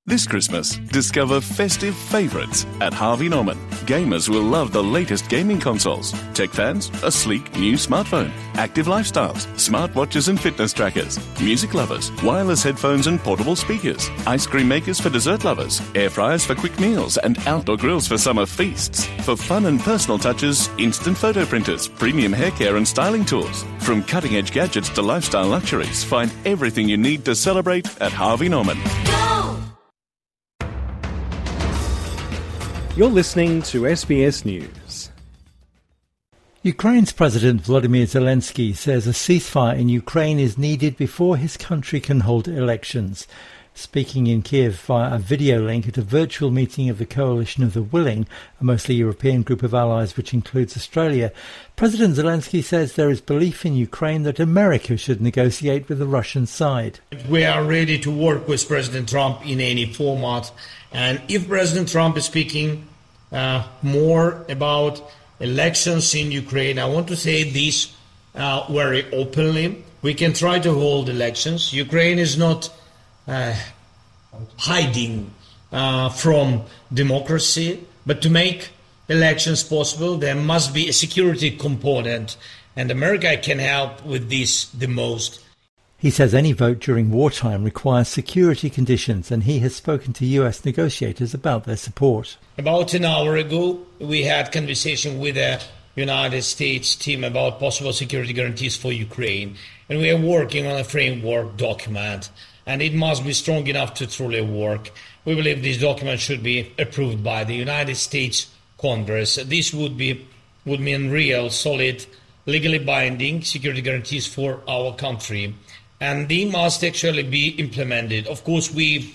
This Christmas, discover festive favourites at Harvey Norman. Gamers will love the latest gaming consoles. Tech fans, a sleek new smartphone. Active lifestyles, smartwatches and fitness trackers. Music lovers, wireless headphones and portable speakers. Ice cream makers for dessert lovers. Air fryers for quick meals and outdoor grills for summer feasts. For fun and personal touches, instant photo printers, premium hair care and styling tools. From cutting-edge gadgets to lifestyle luxuries, find everything you need to celebrate at Harvey Norman. You're listening to SBS News. Ukraine's President Volodymyr Zelensky says a ceasefire in Ukraine is needed before his country can hold elections. Speaking in Kiev via a video link at a virtual meeting of the Coalition of the Willing, a mostly European group of allies which includes Australia, President Zelensky says there is belief in Ukraine that America should negotiate with the Russian side. We are ready to work with President Trump in any format. And if President Trump is speaking more about elections in Ukraine, I want to say this very openly. We can try to hold elections. Ukraine is not hiding from democracy, but to make elections possible, there must be a security component, and America can help with this the most. He says any vote during wartime requires security conditions, and he has spoken to US negotiators about their support. About an hour ago, we had conversation with the United States team about possible security guarantees for Ukraine, and we are working on a framework document, and it must be strong enough to truly work. We believe this document should be approved by the United States Congress. This would mean real, solid, legally binding security guarantees for our country. And they must actually be implemented. Of course,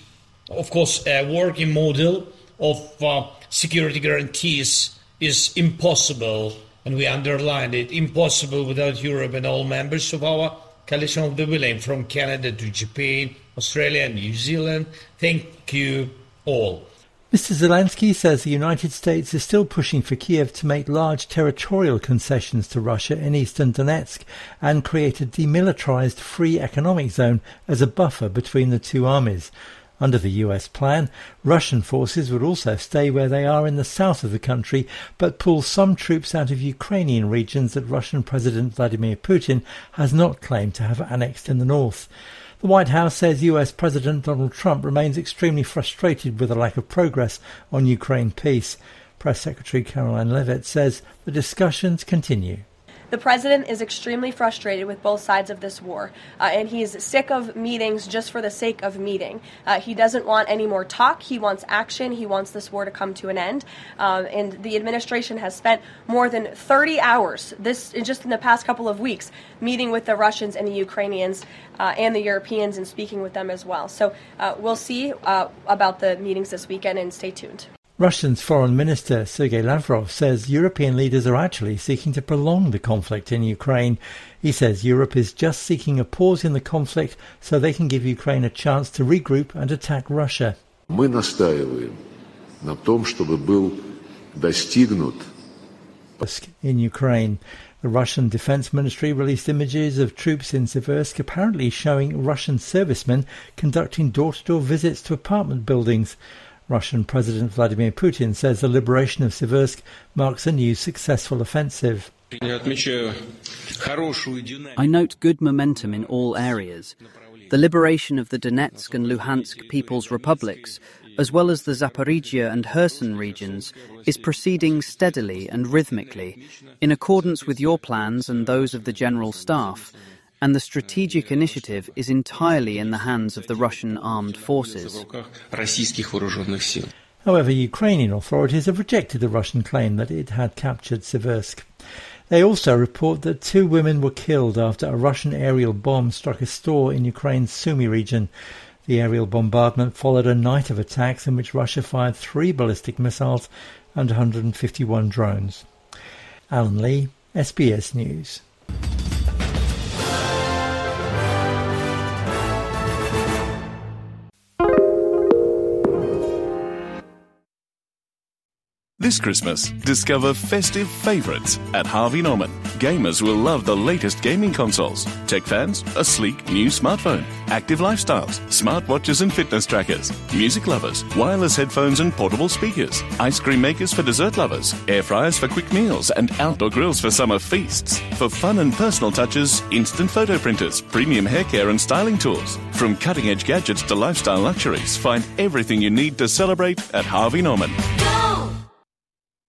a working model of security guarantees is impossible, and we underlined it, impossible without Europe and all members of our Coalition of the Willing, from Canada to Japan, Australia and New Zealand. Thank you all. Mr. Zelensky says the United States is still pushing for Kiev to make large territorial concessions to Russia in eastern Donetsk and create a demilitarized free economic zone as a buffer between the two armies. Under the US plan, Russian forces would also stay where they are in the south of the country, but pull some troops out of Ukrainian regions that Russian President Vladimir Putin has not claimed to have annexed in the north. The White House says US President Donald Trump remains extremely frustrated with the lack of progress on Ukraine peace. Press Secretary Caroline Leavitt says the discussions continue. The president is extremely frustrated with both sides of this war, and he's sick of meetings just for the sake of meeting. He doesn't want any more talk. He wants action. He wants this war to come to an end. And the administration has spent more than 30 hours, just in the past couple of weeks, meeting with the Russians and the Ukrainians and the Europeans and speaking with them as well. So we'll see about the meetings this weekend, and stay tuned. Russia's Foreign Minister Sergei Lavrov says European leaders are actually seeking to prolong the conflict in Ukraine. He says Europe is just seeking a pause in the conflict so they can give Ukraine a chance to regroup and attack Russia. Мы настаиваем на том, чтобы был достигнут. In Ukraine, the Russian Defense Ministry released images of troops in Siversk apparently showing Russian servicemen conducting door-to-door visits to apartment buildings. Russian President Vladimir Putin says the liberation of Siversk marks a new successful offensive. I note good momentum in all areas. The liberation of the Donetsk and Luhansk People's Republics, as well as the Zaporizhia and Kherson regions, is proceeding steadily and rhythmically, in accordance with your plans and those of the General Staff, and the strategic initiative is entirely in the hands of the Russian armed forces. However, Ukrainian authorities have rejected the Russian claim that it had captured Siversk. They also report that 2 women were killed after a Russian aerial bomb struck a store in Ukraine's Sumy region. The aerial bombardment followed a night of attacks in which Russia fired 3 ballistic missiles and 151 drones. Alan Lee, SBS News. This Christmas, discover festive favourites at Harvey Norman. Gamers will love the latest gaming consoles, tech fans, a sleek new smartphone, active lifestyles, smartwatches and fitness trackers, music lovers, wireless headphones and portable speakers, ice cream makers for dessert lovers, air fryers for quick meals and outdoor grills for summer feasts. For fun and personal touches, instant photo printers, premium hair care and styling tools. From cutting-edge gadgets to lifestyle luxuries, find everything you need to celebrate at Harvey Norman.